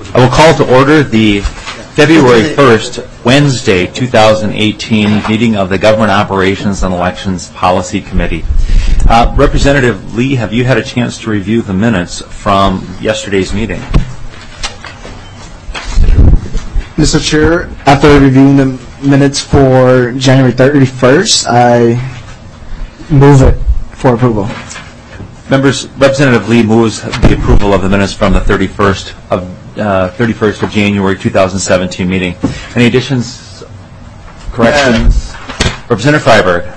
I will call to order the February 1st, Wednesday, 2018 meeting of the Government Operations and Elections Policy Committee. Representative Lee, have you had a chance to review the minutes from yesterday's meeting? Mr. Chair, after reviewing the minutes for January 31st, I move it for approval. Members, Representative Lee moves the approval of the minutes from the 31st of January 2017 meeting. Any additions, corrections? Representative Freiberg.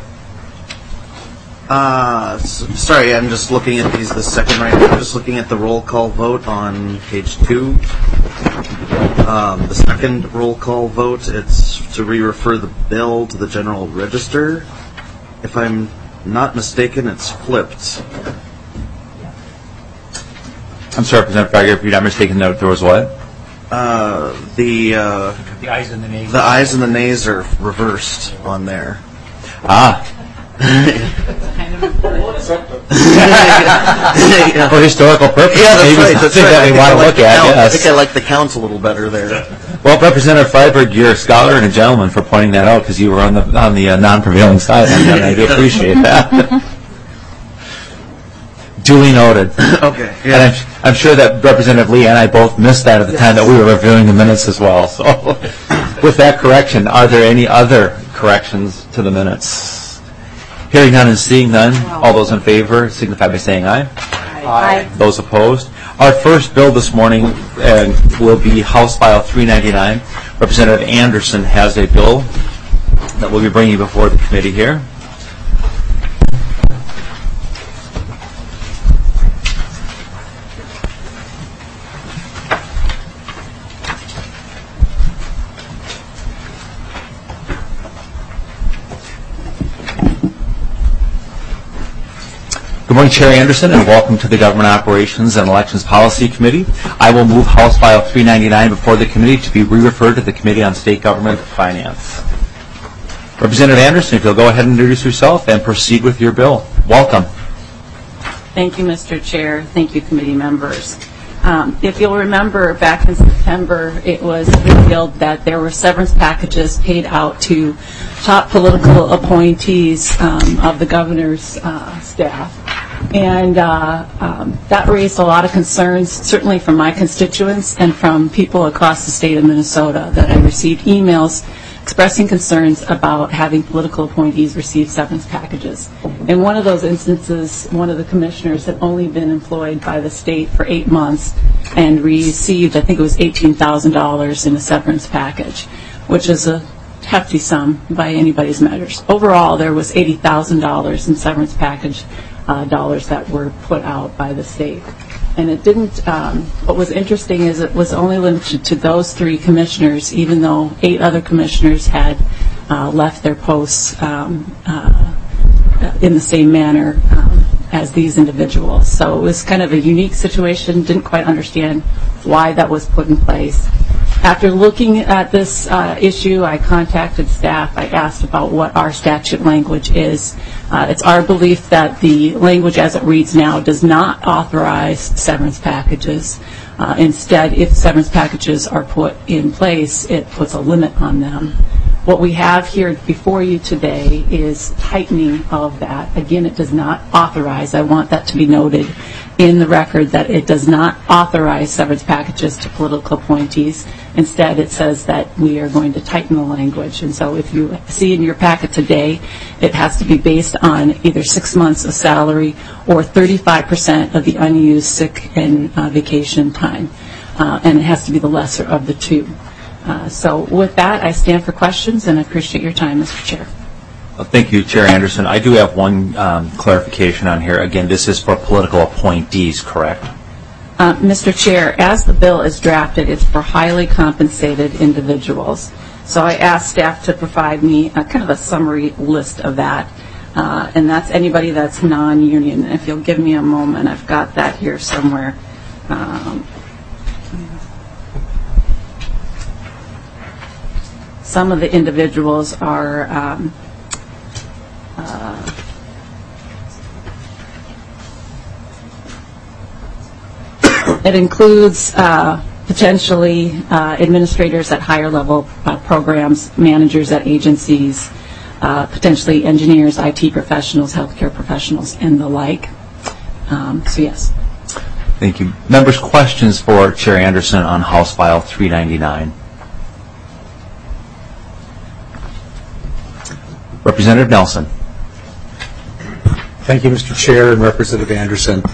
Sorry, I'm just looking at these the second right now. I'm just looking at the roll call vote on page 2. The second roll call vote, it's to re-refer the bill to the General Register. If I'm not mistaken, it's flipped. I'm sorry, Representative Freiberg, if you're not mistaken, there was what? The ayes and the nays. The ayes and the nays are reversed on there. For historical purposes. Yeah, that's right. That's right. That we want to look at. Yes. I think I like the counts a little better there. Well, Representative Freiberg, you're a scholar and a gentleman for pointing that out because you were on the non-prevailing side, and I do appreciate that. Duly noted. Okay. Yeah. And I'm sure that Representative Lee and I both missed that at the time that we were reviewing the minutes as well. So, with that correction, are there any other corrections to the minutes? Hearing none and seeing none, all those in favor signify by saying aye. Aye. Those opposed? Our first bill this morning will be House File 399. Representative Anderson has a bill that we'll be bringing before the committee here. Good morning, Chair Anderson, and welcome to the Government Operations and Elections Policy Committee. I will move House File 399 before the committee to be re-referred to the Committee on State Government Finance. Representative Anderson, if you'll go ahead and introduce yourself and proceed with your bill. Welcome. Thank you, Mr. Chair. Thank you, committee members. If you'll remember, back in September, it was revealed that there were severance packages paid out to top political appointees of the governor's staff. And that raised a lot of concerns, certainly from my constituents and from people across the state of Minnesota, that I received emails expressing concerns about having political appointees receive severance packages. In one of those instances, one of the commissioners had only been employed by the state for 8 months and received, I think it was $18,000 in a severance package, which is a hefty sum by anybody's measures. Overall, there was $80,000 in severance package dollars that were put out by the state. And it didn't, what was interesting is it was only limited to those 3 commissioners, even though 8 other commissioners had left their posts in the same manner as these individuals. So it was kind of a unique situation, didn't quite understand why that was put in place. After looking at this issue, I contacted staff. I asked about what our statute language is. It's our belief that the language as it reads now does not authorize severance packages. Instead, if severance packages are put in place, it puts a limit on them. What we have here before you today is tightening of that. Again, it does not authorize. I want that to be noted in the record that it does not authorize severance packages to political appointees. Instead, it says that we are going to tighten the language. And so if you see in your packet today, it has to be based on either 6 months of salary or 35% of the unused sick and vacation time. And it has to be the lesser of the 2. So with that, I stand for questions, and I appreciate your time, Mr. Chair. Thank you, Chair Anderson. I do have one clarification on here. Again, this is for political appointees, correct? Mr. Chair, as the bill is drafted, it's for highly compensated individuals. So I asked staff to provide me kind of a summary list of that, and that's anybody that's non-union. If you'll give me a moment, I've got that here somewhere. Some of the individuals are it includes potentially administrators at higher level programs, managers at agencies, potentially engineers, IT professionals, healthcare professionals, and the like. So yes. Thank you. Members, questions for Chair Anderson on House File 399? Representative Nelson. Thank you, Mr. Chair and Representative Anderson.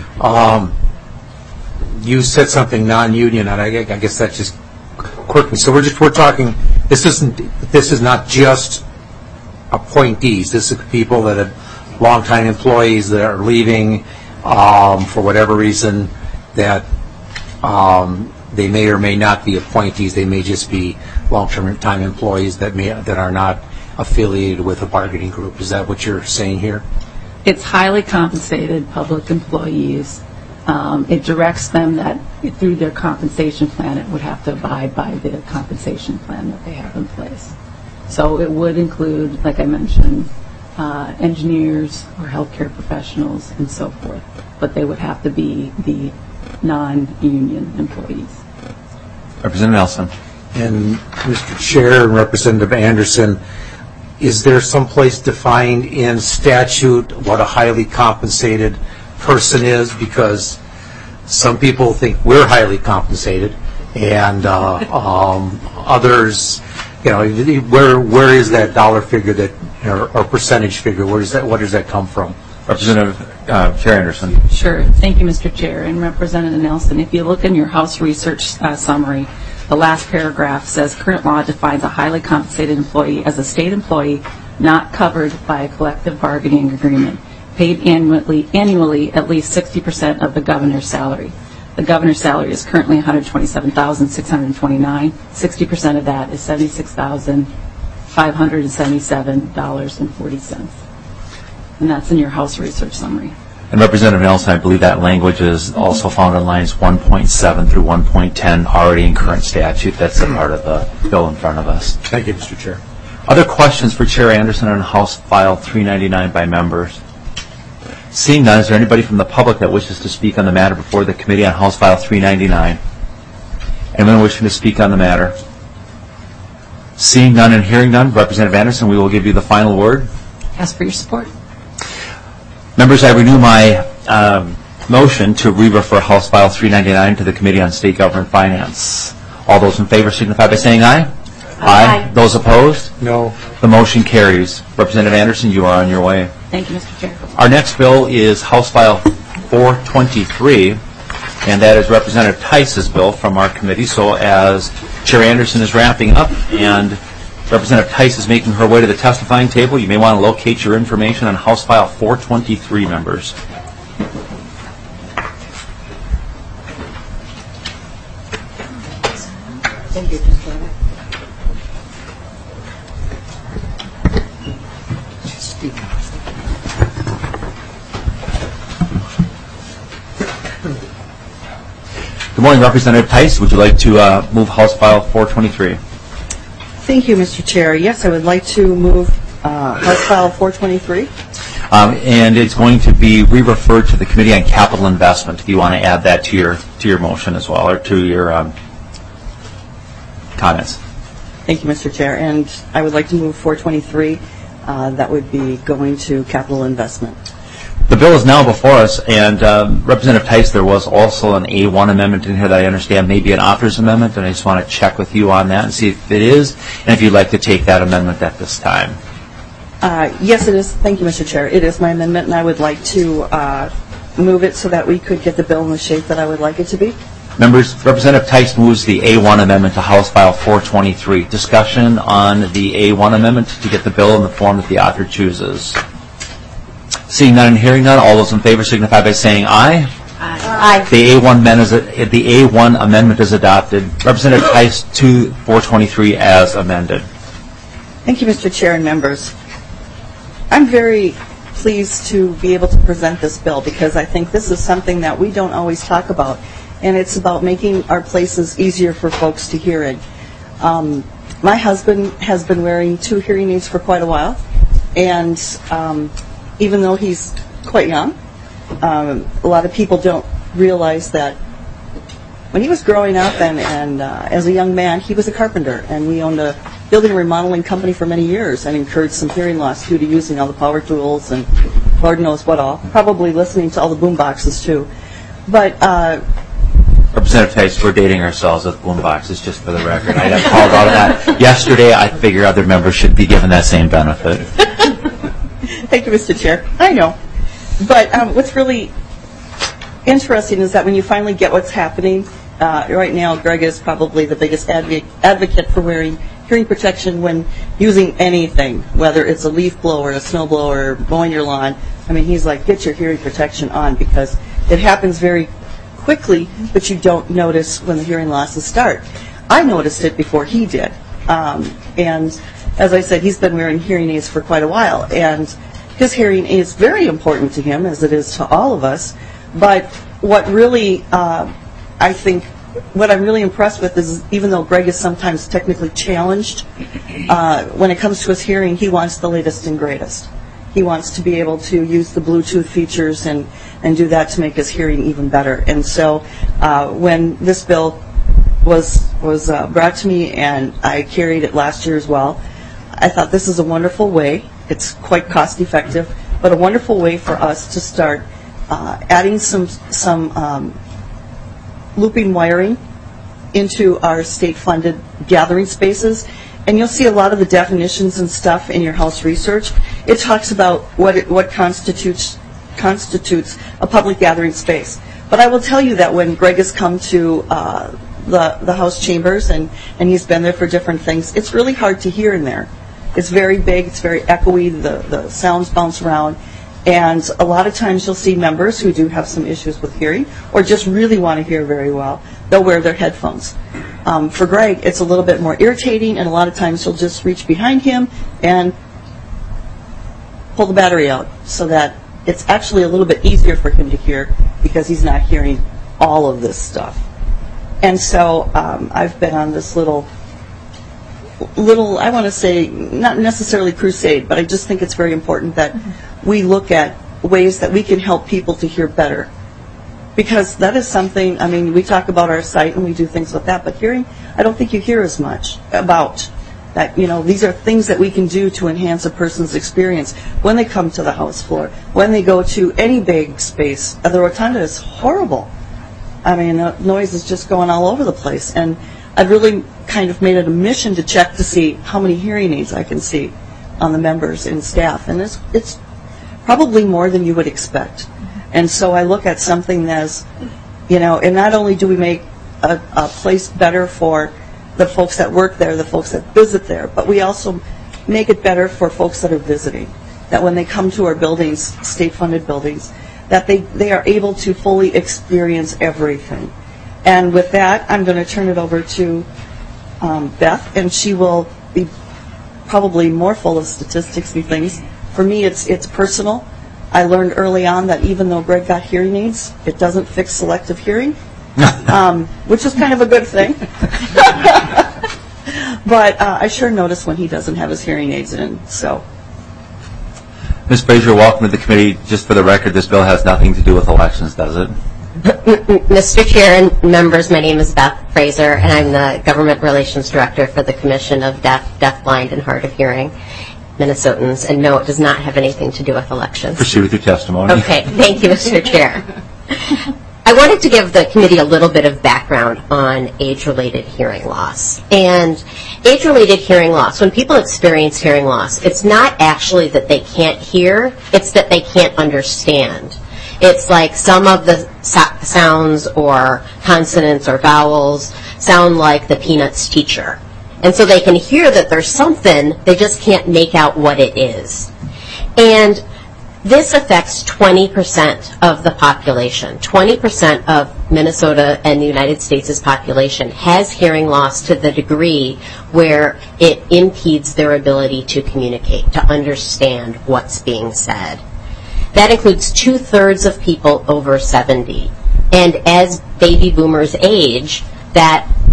You said something non-union, and I guess that just quirked me. So we're talking. This is not just appointees. This is people that are longtime employees that are leaving for whatever reason. That they may or may not be appointees. They may just be long-term time employees that are not affiliated with a bargaining group. Is that what you're saying here? It's highly compensated public employees. It directs them that through their compensation plan, it would have to abide by the compensation plan that they have in place. So it would include, like I mentioned, engineers or healthcare professionals and so forth, but they would have to be the non-union employees. Representative Nelson. And Mr. Chair and Representative Anderson, is there someplace defined in statute what a highly compensated person is? Because some people think we're highly compensated, and others, where is that dollar figure that or percentage figure? What does that come from? Representative Chair Anderson. Sure. Thank you, Mr. Chair. And Representative Nelson, if you look in your House research summary, the last paragraph says current law defines a highly compensated employee as a state employee not covered by a collective bargaining agreement, paid annually at least 60% of the governor's salary. The governor's salary is currently $127,629. 60% of that is $76,577.40. And that's in your House research summary. And Representative Nelson, I believe that language is also found in lines 1.7 through 1.10, already in current statute. That's a part of the bill in front of us. Thank you, Mr. Chair. Other questions for Chair Anderson on House File 399 by members? Seeing none, is there anybody from the public that wishes to speak on the matter before the committee on House File 399? Anyone wishing to speak on the matter? Seeing none and hearing none, Representative Anderson, we will give you the final word. Ask for your support. Members, I renew my motion to re-refer House File 399 to the Committee on State Government Finance. All those in favor signify by saying aye. Aye. Those opposed? No. The motion carries. Representative Anderson, you are on your way. Thank you, Mr. Chair. Our next bill is House File 423, and that is Representative Tice's bill from our committee. So as Chair Anderson is wrapping up and Representative Tice is making her way to the testifying table, you may want to locate your information on House File 423, members. Thank you, Mr. Chairman. Good morning, Representative Tice. Would you like to move House File 423? Thank you, Mr. Chair. Yes, I would like to move House File 423. And it's going to be re-referred to the Committee on Capital Investment. If you want to add that to your motion as well, or to your comments. Thank you, Mr. Chair. And I would like to move 423. That would be going to capital investment. The bill is now before us, and Representative Tice, there was also an A1 amendment in here that I understand may be an author's amendment, and I just want to check with you on that and see if it is, and if you'd like to take that amendment at this time. Yes, it is. Thank you, Mr. Chair. It is my amendment, and I would like to move it so that we could get the bill in the shape that I would like it to be. Members, Representative Tice moves the A1 amendment to House File 423. Discussion on the A1 amendment to get the bill in the form that the author chooses. Seeing none and hearing none, all those in favor signify by saying aye. Aye. The A1 amendment is adopted. Representative Tice to 423 as amended. Thank you, Mr. Chair and members. I'm very pleased to be able to present this bill because I think this is something that we don't always talk about, and it's about making our places easier for folks to hear in. My husband has been wearing 2 hearing aids for quite a while, and even though he's quite young, a lot of people don't realize that when he was growing up and as a young man, he was a carpenter, and we owned a building and remodeling company for many years and incurred some hearing loss due to using all the power tools and Lord knows what all. Probably listening to all the boom boxes too. But Representative Tice, we're dating ourselves with boom boxes, just for the record. I got called out of that yesterday. I figure other members should be given that same benefit. Thank you, Mr. Chair. I know. But what's really interesting is that when you finally get what's happening, right now Greg is probably the biggest advocate for wearing hearing protection when using anything, whether it's a leaf blower, a snow blower, mowing your lawn. I mean, he's like, get your hearing protection on, because it happens very quickly, but you don't notice when the hearing losses start. I noticed it before he did. And as I said, he's been wearing hearing aids for quite a while, and his hearing is very important to him, as it is to all of us. But what really, I think, what I'm really impressed with is, even though Greg is sometimes technically challenged, when it comes to his hearing, he wants the latest and greatest. He wants to be able to use the Bluetooth features and do that to make his hearing even better. And so when this bill was brought to me, and I carried it last year as well, I thought this is a wonderful way. It's quite cost effective, but a wonderful way for us to start adding some looping wiring into our state-funded gathering spaces. And you'll see a lot of the definitions and stuff in your House research. It talks about what constitutes a public gathering space. But I will tell you that when Greg has come to the House chambers and he's been there for different things, it's really hard to hear in there. It's very big, it's very echoey, the sounds bounce around. And a lot of times you'll see members who do have some issues with hearing or just really want to hear very well. They'll wear their headphones. For Greg, it's a little bit more irritating, and a lot of times you'll just reach behind him and pull the battery out so that it's actually a little bit easier for him to hear, because he's not hearing all of this stuff. And so I've been on this little, I want to say, not necessarily crusade, but I just think it's very important that we look at ways that we can help people to hear better. Because that is something, I mean, we talk about our sight and we do things like that, but hearing, I don't think you hear as much about that. You know, these are things that we can do to enhance a person's experience when they come to the House floor, when they go to any big space. The rotunda is horrible. I mean, the noise is just going all over the place. And I've really kind of made it a mission to check to see how many hearing aids I can see on the members and staff. And it's probably more than you would expect. And so I look at something as, you know, and not only do we make a place better for the folks that work there, the folks that visit there, but we also make it better for folks that are visiting. That when they come to our buildings, state-funded buildings, that they are able to fully experience everything. And with that, I'm going to turn it over to Beth, and she will be probably more full of statistics and things. For me, it's personal. I learned early on that even though Greg got hearing aids, it doesn't fix selective hearing, which is kind of a good thing. But I sure notice when he doesn't have his hearing aids in. So, Ms. Fraser, welcome to the committee. Just for the record, this bill has nothing to do with elections, does it? Mr. Chair and members, my name is Beth Fraser, and I'm the Government Relations Director for the Commission of Deaf, Blind, and Hard of Hearing Minnesotans, and no, it does not have anything to do with elections. Proceed with your testimony. Okay, thank you, Mr. Chair. I wanted to give the committee a little bit of background on age-related hearing loss. And age-related hearing loss, when people experience hearing loss, it's not actually that they can't hear, it's that they can't understand. It's like some of the sounds or consonants or vowels sound like the Peanuts teacher. And so they can hear that there's something, they just can't make out what it is. And this affects 20% of the population. 20% of Minnesota and the United States' population has hearing loss to the degree where it impedes their ability to communicate, to understand what's being said. That includes 2/3 of people over 70. And as baby boomers age, that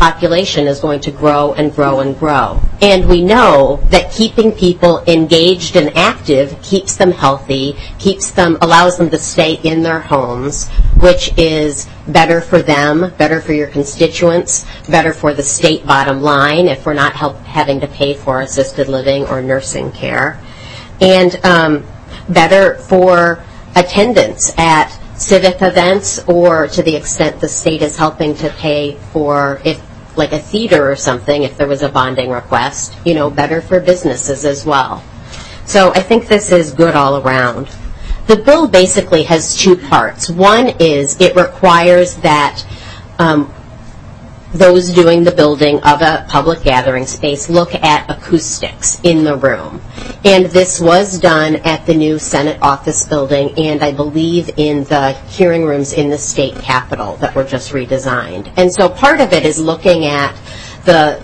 population is going to grow and grow and grow. And we know that keeping people engaged and active keeps them healthy, allows them to stay in their homes, which is better for them, better for your constituents, better for the state bottom line if we're not having to pay for assisted living or nursing care, and better for attendance at civic events, or to the extent the state is helping to pay for, if like a theater or something, if there was a bonding request, better for businesses as well. So I think this is good all around. The bill basically has two parts. One is it requires that those doing the building of a public gathering space look at acoustics in the room. And this was done at the new Senate office building, and I believe in the hearing rooms in the state capitol that were just redesigned. And so part of it is looking at the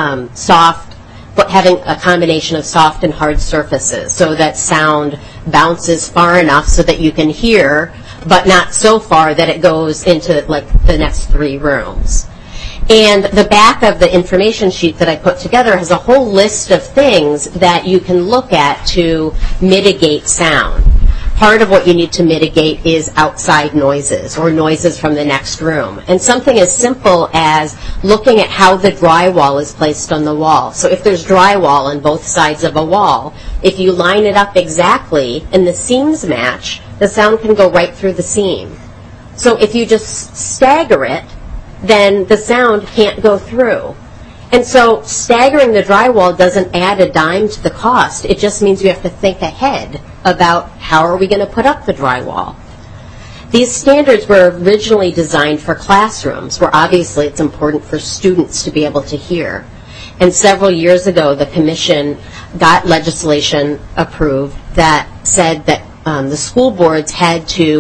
having a combination of soft and hard surfaces so that sound bounces far enough so that you can hear, but not so far that it goes into like the next 3 rooms. And the back of the information sheet that I put together has a whole list of things that you can look at to mitigate sound. Part of what you need to mitigate is outside noises or noises from the next room. And something as simple as looking at how the drywall is placed on the wall. So if there's drywall on both sides of a wall, if you line it up exactly and the seams match, the sound can go right through the seam. So if you just stagger it, then the sound can't go through. And so staggering the drywall doesn't add a dime to the cost. It just means you have to think ahead about how are we going to put up the drywall. These standards were originally designed for classrooms, where obviously it's important for students to be able to hear. And several years ago, the commission got legislation approved that said that the school boards had to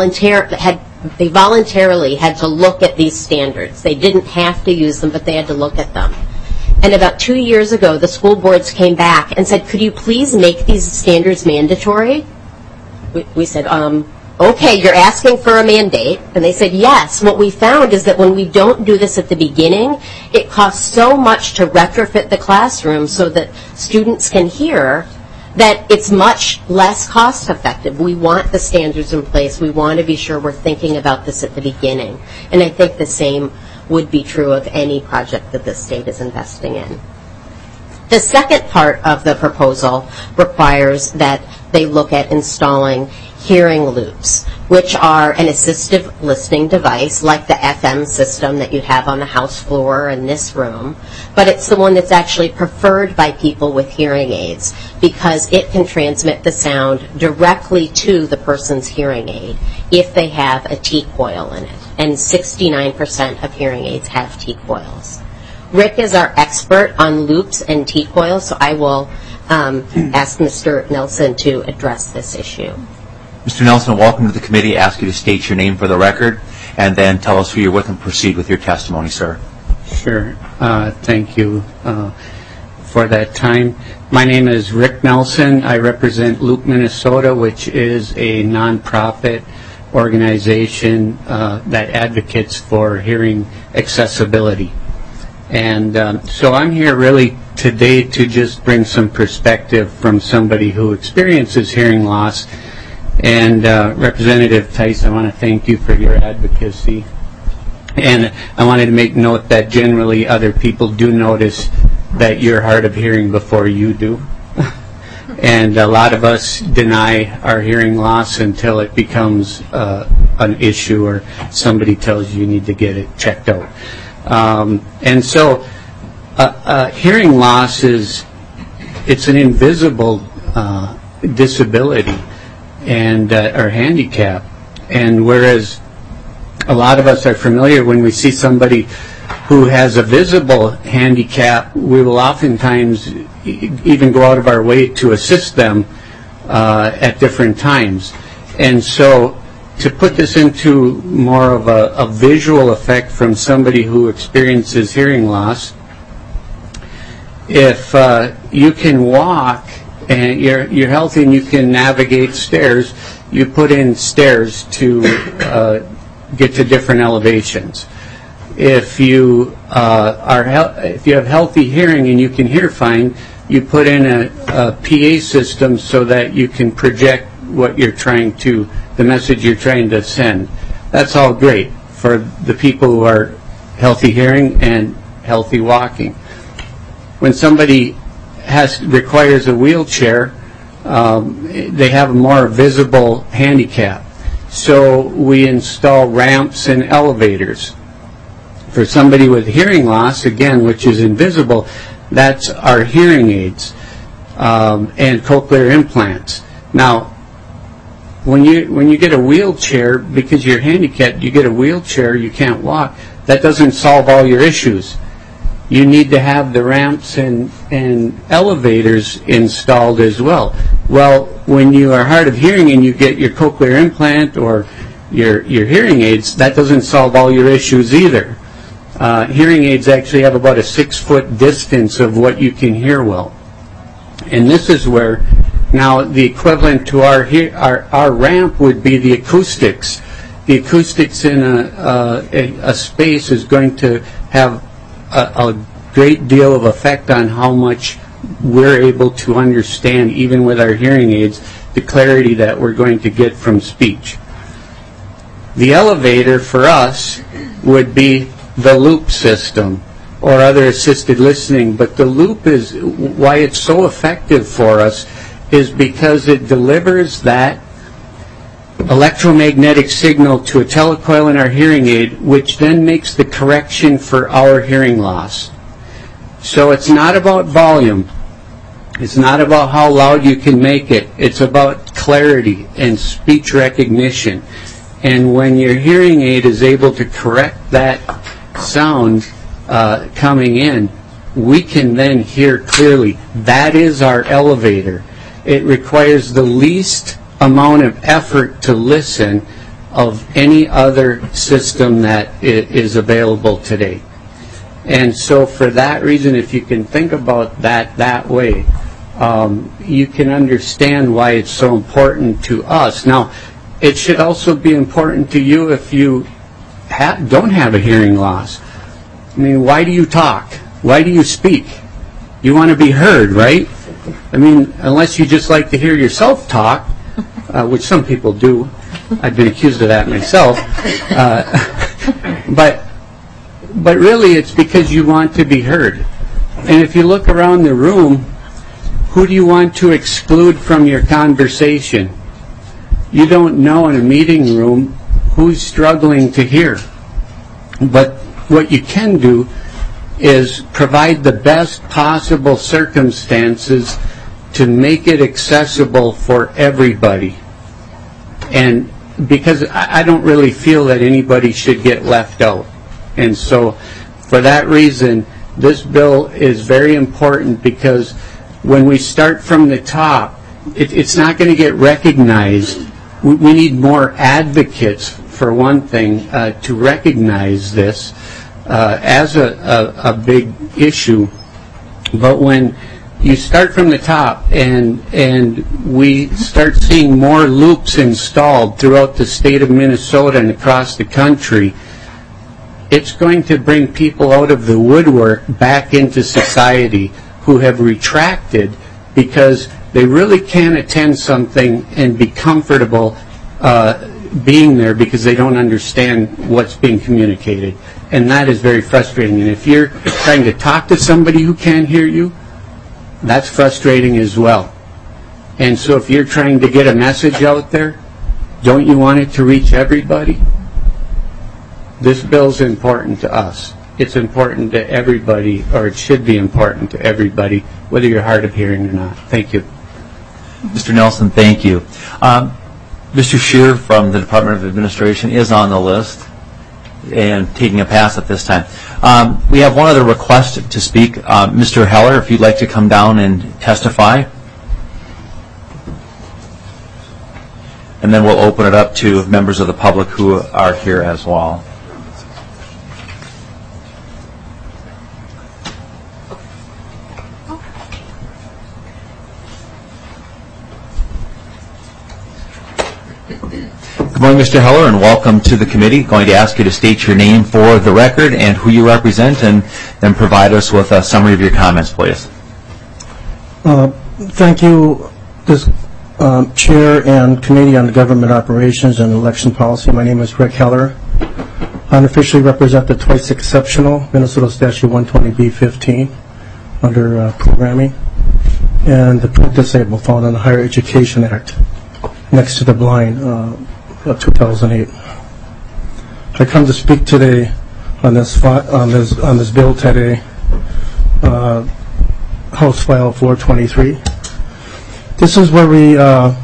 voluntarily had to look at these standards. They didn't have to use them, but they had to look at them. And about 2 years ago, the school boards came back and said, could you please make these standards mandatory? We said, okay, you're asking for a mandate. And they said, yes. What we found is that when we don't do this at the beginning, it costs so much to retrofit the classroom so that students can hear that it's much less cost effective. We want the standards in place. We want to be sure we're thinking about this at the beginning. And I think the same would be true of any project that the state is investing in. The second part of the proposal requires that they look at installing hearing loops, which are an assistive listening device like the FM system that you have on the house floor in this room, but it's the one that's actually preferred by people with hearing aids because it can transmit the sound directly to the person's hearing aid if they have a T-coil in it, and 69% of hearing aids have T-coils. Rick is our expert on loops and T-coils, so I will ask Mr. Nelson to address this issue. Mr. Nelson, welcome to the committee. I ask you to state your name for the record and then tell us who you're with and proceed with your testimony, sir. Sure. Thank you for that time. My name is Rick Nelson. I represent Loop Minnesota, which is a nonprofit organization that advocates for hearing accessibility. And so I'm here really today to just bring some perspective from somebody who experiences hearing loss. And Representative Tice, I want to thank you for your advocacy. And I wanted to make note that generally other people do notice that you're hard of hearing before you do. And a lot of us deny our hearing loss until it becomes an issue or somebody tells you need to get it checked out. And so hearing loss it's an invisible disability and or handicap. And whereas a lot of us are familiar when we see somebody who has a visible handicap, we will oftentimes even go out of our way to assist them at different times. And so to put this into more of a visual effect from somebody who experiences hearing loss, if you can walk and you're healthy and you can navigate stairs, you put in stairs to get to different elevations. if you if you have healthy hearing and you can hear fine, you put in a PA system so that you can project what you're trying to, the message you're trying to send. That's all great for the people who are healthy hearing and healthy walking. When somebody requires a wheelchair, they have a more visible handicap. So we install ramps and elevators. For somebody with hearing loss, again, which is invisible, that's our hearing aids and cochlear implants. Now, when you get a wheelchair, because you're handicapped, you get a wheelchair, you can't walk, that doesn't solve all your issues. You need to have the ramps and elevators installed as well. Well, when you are hard of hearing and you get your cochlear implant or your hearing aids, that doesn't solve all your issues either. Hearing aids actually have about a 6-foot distance of what you can hear well. And this is where now the equivalent to our ramp would be the acoustics. The acoustics in a space is going to have a great deal of effect on how much we're able to understand, even with our hearing aids, the clarity that we're going to get from speech. The elevator for us would be the loop system or other assisted listening, but the loop is why it's so effective for us is because it delivers that electromagnetic signal to a telecoil in our hearing aid, which then makes the correction for our hearing loss. So it's not about volume. It's not about how loud you can make it. It's about clarity and speech recognition. And when your hearing aid is able to correct that sound coming in, we can then hear clearly. That is our elevator. It requires the least amount of effort to listen of any other system that is available today. And so for that reason, if you can think about that way, you can understand why it's so important to us. Now, it should also be important to you if you don't have a hearing loss. I mean, why do you talk? Why do you speak? You want to be heard, right? I mean, unless you just like to hear yourself talk, which some people do. I've been accused of that myself. But really, it's because you want to be heard. And if you look around the room, who do you want to exclude from your conversation? You don't know in a meeting room who's struggling to hear. But what you can do is provide the best possible circumstances to make it accessible for everybody. And because I don't really feel that anybody should get left out. And so for that reason, this bill is very important, because when we start from the top, it's not going to get recognized. We need more advocates, for one thing, to recognize this as a big issue. But when you start from the top and we start seeing more loops installed throughout the state of Minnesota and across the country, it's going to bring people out of the woodwork back into society who have retracted because they really can't attend something and be comfortable being there because they don't understand what's being communicated. And that is very frustrating. And if you're trying to talk to somebody who can't hear you, that's frustrating as well. And so if you're trying to get a message out there, don't you want it to reach everybody? This bill's important to us. It's important to everybody, or it should be important to everybody, whether you're hard of hearing or not. Thank you. Mr. Nelson, thank you. Mr. Scheer from the Department of Administration is on the list and taking a pass at this time. We have one other request to speak. Mr. Heller, if you'd like to come down and testify. And then we'll open it up to members of the public who are here as well. Good morning, Mr. Heller, and welcome to the committee. Going to ask you to state your name for the record and who you represent, and then provide us with a summary of your comments, please. Thank you, Chair and Committee on Government Operations and Election Policy. My name is Rick Heller. I unofficially represent the twice exceptional Minnesota Statute 120B-15 under programming, and the print disabled found in the Higher Education Act next to the blind of 2008. I come to speak today on this bill today, House File 423. This is where we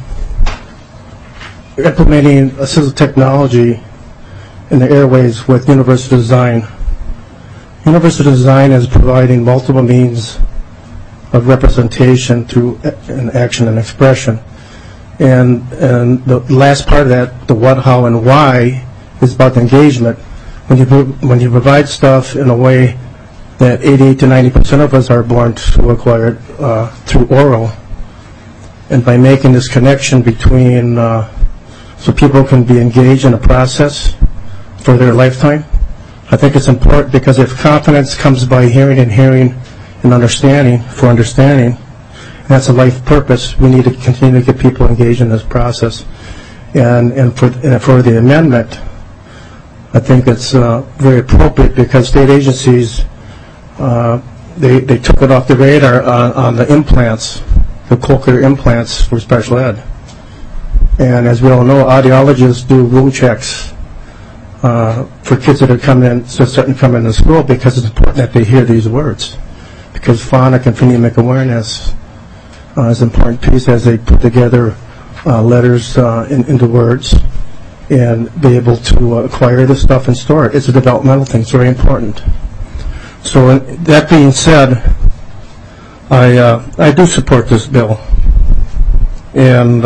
implementing assistive technology in the airways with Universal Design. Universal Design is providing multiple means of representation through action and expression. And the last part of that, the what, how, and why, is about engagement. When you provide stuff in a way that 88 to 90% of us are born to acquire it through oral, and by making this connection between so people can be engaged in a process for their lifetime, I think it's important, because if confidence comes by hearing and understanding for understanding, and that's a life purpose, we need to continue to get people engaged in this process. And for the amendment, I think it's very appropriate, because state agencies, they took it off the radar on the implants, the cochlear implants for special ed. And as we all know, audiologists do room checks for kids that are starting to come into school, because it's important that they hear these words, because phonic and phonemic awareness is an important piece as they put together letters into words and be able to acquire this stuff and store it. It's a developmental thing. It's very important. So that being said, I do support this bill. And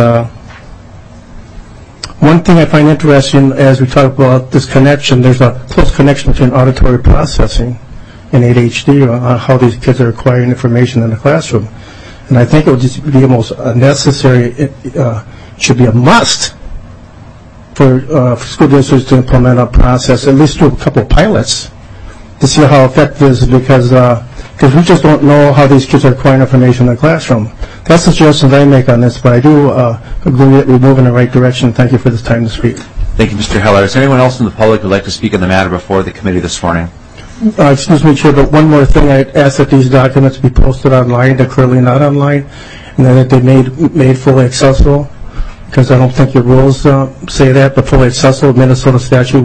one thing I find interesting as we talk about this connection, there's a close connection between auditory processing and ADHD, how these kids are acquiring information in the classroom. And I think it would just be almost necessary, it should be a must for school districts to implement a process, at least do a couple of pilots to see how effective it is, because we just don't know how these kids are acquiring information in the classroom. That's the suggestions I make on this, but I do agree that we're moving in the right direction. Thank you for this time to speak. Thank you, Mr. Heller. Is there anyone else in the public who would like to speak on the matter before the committee this morning? Excuse me, Chair, but one more thing. I'd ask that these documents be posted online. They're currently not online, and then that they're made fully accessible, because I don't think your rules say that, but fully accessible, Minnesota Statute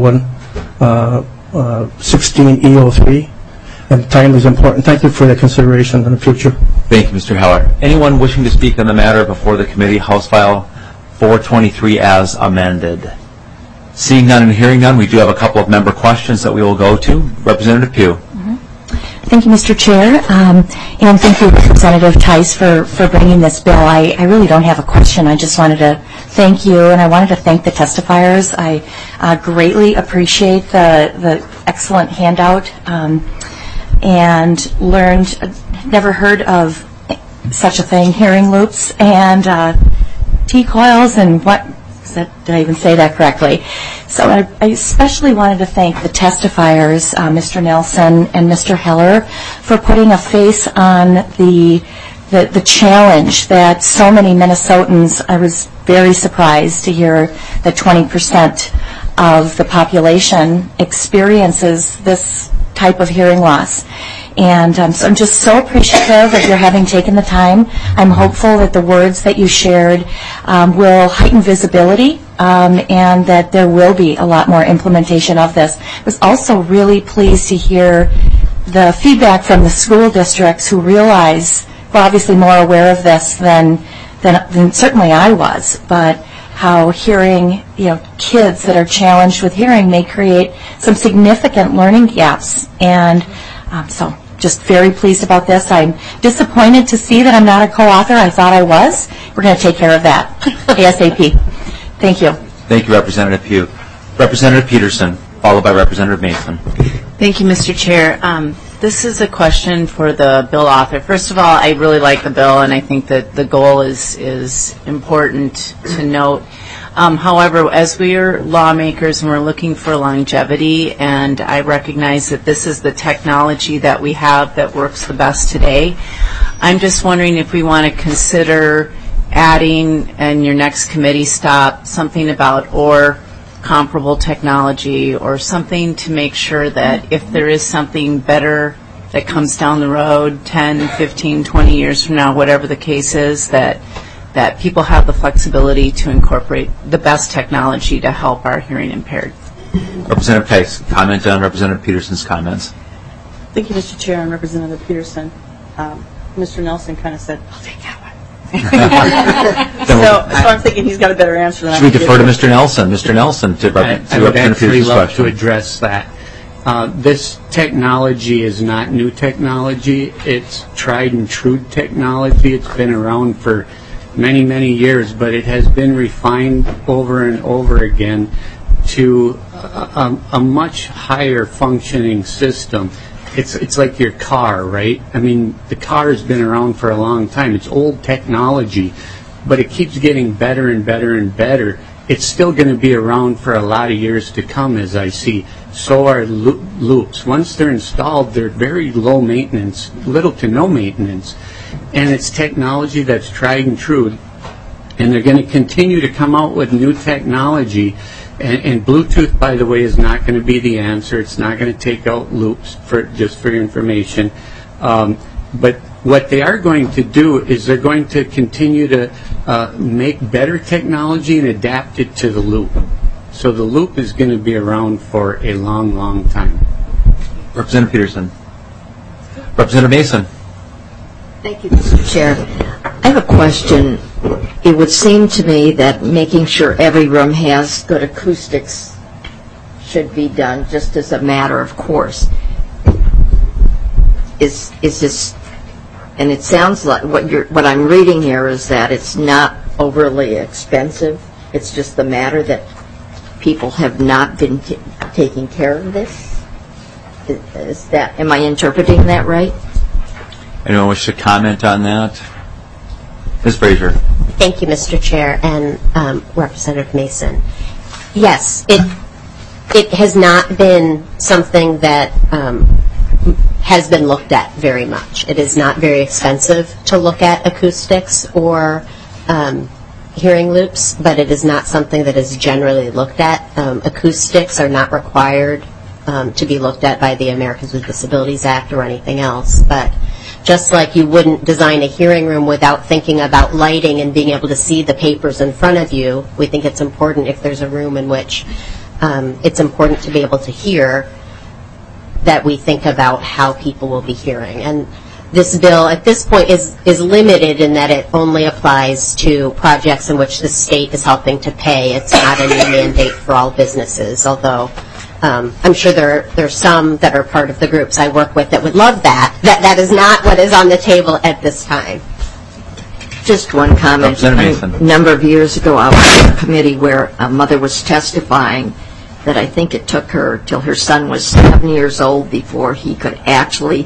16E03. And time is important. Thank you for the consideration in the future. Thank you, Mr. Heller. Anyone wishing to speak on the matter before the committee, House File 423 as amended? Seeing none and hearing none, we do have a couple of member questions that we will go to. Representative Pugh. Thank you, Mr. Chair, and thank you, Representative Tice, for bringing this bill. I really don't have a question. I just wanted to thank you, and I wanted to thank the testifiers. I greatly appreciate the excellent handout, and never heard of such a thing, hearing loops and T-coils and what. Did I even say that correctly? So I especially wanted to thank the testifiers, Mr. Nelson and Mr. Heller, for putting a face on the challenge that so many Minnesotans. I was very surprised to hear that 20% of the population experiences this type of hearing loss. And so I'm just so appreciative of your having taken the time. I'm hopeful that the words that you shared will heighten visibility, and that there will be a lot more implementation of this. I was also really pleased to hear the feedback from the school districts who realize, we're obviously more aware of this than certainly I was, but how hearing, kids that are challenged with hearing may create some significant learning gaps. And so just very pleased about this. I'm disappointed to see that I'm not a co-author. I thought I was. We're going to take care of that ASAP. Thank you. Thank you, Representative Pugh. Representative Peterson, followed by Representative Mason. Thank you, Mr. Chair. This is a question for the bill author. First of all, I really like the bill, and I think that the goal is important to note. However, as we are lawmakers and we're looking for longevity, and I recognize that this is the technology that we have that works the best today, I'm just wondering if we want to consider adding in your next committee stop something about or comparable technology or something to make sure that if there is something better that comes down the road 10, 15, 20 years from now, whatever the case is, that people have the flexibility to incorporate the best technology to help our hearing impaired. Representative Tice, comment on Representative Peterson's comments. Thank you, Mr. Chair and Representative Peterson. Mr. Nelson kind of said, I'll take that one. so I'm thinking he's got a better answer than I Should we defer to Mr. Nelson? Mr. Nelson, to I would actually love to address that. This technology is not new technology. It's tried and true technology. It's been around for many, many years, but it has been refined over and over again to a much higher functioning system. It's like your car, right? I mean, the car has been around for a long time. It's old technology, but it keeps getting better and better and better. It's still going to be around for a lot of years to come, as I see. So are loops. Once they're installed, they're very low maintenance, little to no maintenance. And it's technology that's tried and true. And they're going to continue to come out with new technology. And Bluetooth, by the way, is not going to be the answer. It's not going to take out loops, just for your information. But what they are going to do is they're going to continue to make better technology and adapt it to the loop. So the loop is going to be around for a long, long time. Representative Peterson. Representative Mason. Thank you, Mr. Chair. I have a question. It would seem to me that making sure every room has good acoustics should be done just as a matter of course. Is this, and it sounds like what I'm reading here is that it's not overly expensive. It's just the matter that people have not been taking care of this. Is that, am I interpreting that right? Anyone wish to comment on that? Ms. Frazier. Thank you, Mr. Chair and Representative Mason. Yes, it has not been something that has been looked at very much. It is not very expensive to look at acoustics or hearing loops, but it is not something that is generally looked at. Acoustics are not required to be looked at by the Americans with Disabilities Act or anything else, but just like you wouldn't design a hearing room without thinking about lighting and being able to see the papers in front of you, we think it's important if there's a room in which it's important to be able to hear that we think about how people will be hearing. And this bill at this point is limited in that it only applies to projects in which the state is helping to pay. It's not a new mandate for all businesses, although I'm sure there's some that are part of the groups I work with that would love that. That is not what is on the table at this time. Just one comment. A number of years ago, I was on a committee where a mother was testifying that I think it took her till her son was 7 years old before he could actually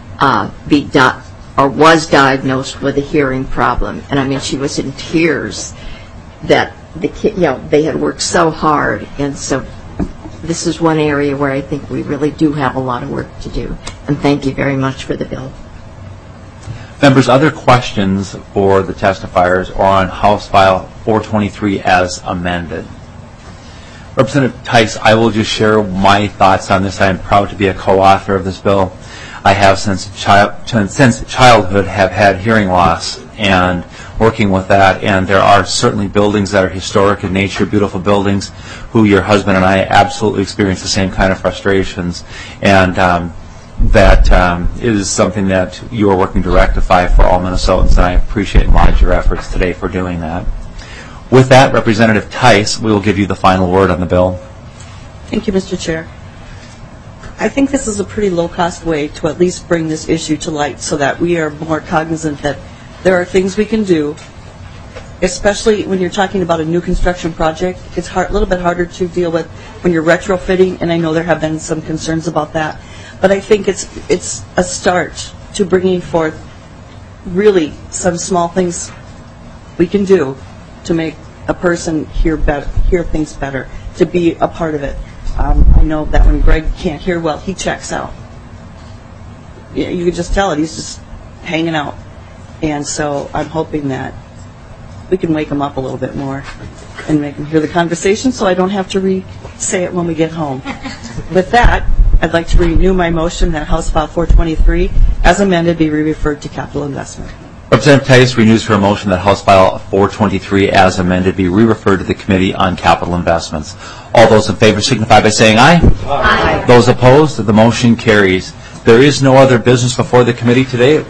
was diagnosed with a hearing problem. And I mean, she was in tears that the kid, they had worked so hard, and so this is one area where I think we really do have a lot of work to do. And thank you very much for the bill. Members, other questions for the testifiers or on House File 423 as amended? Representative Tice, I will just share my thoughts on this. I am proud to be a co-author of this bill. I have since childhood have had hearing loss and working with that, and there are certainly buildings that are historic in nature, beautiful buildings, who your husband and I absolutely experience the same kind of frustrations, and that is something that you are working to rectify for all Minnesotans, and I appreciate and laud your efforts today for doing that. With that, Representative Tice, we will give you the final word on the bill. Thank you, Mr. Chair. I think this is a pretty low-cost way to at least bring this issue to light so that we are more cognizant that there are things we can do, especially when you're talking about a new construction project. It's a little bit harder to deal with when you're retrofitting, and I know there have been some concerns about that. But I think it's a start to bringing forth really some small things we can do to make a person hear things better, to be a part of it. I know that when Greg can't hear well, he checks out. You can just tell it. He's just hanging out. And so I'm hoping that we can wake him up a little bit more and make him hear the conversation so I don't have to re-say it when we get home. With that, I'd like to renew my motion that House File 423, as amended, be re-referred to capital investment. Representative Tice renews her motion that House File 423, as amended, be re-referred to the Committee on Capital Investments. All those in favor signify by saying aye. Aye. Those opposed, the motion carries. There is no other business before the committee today.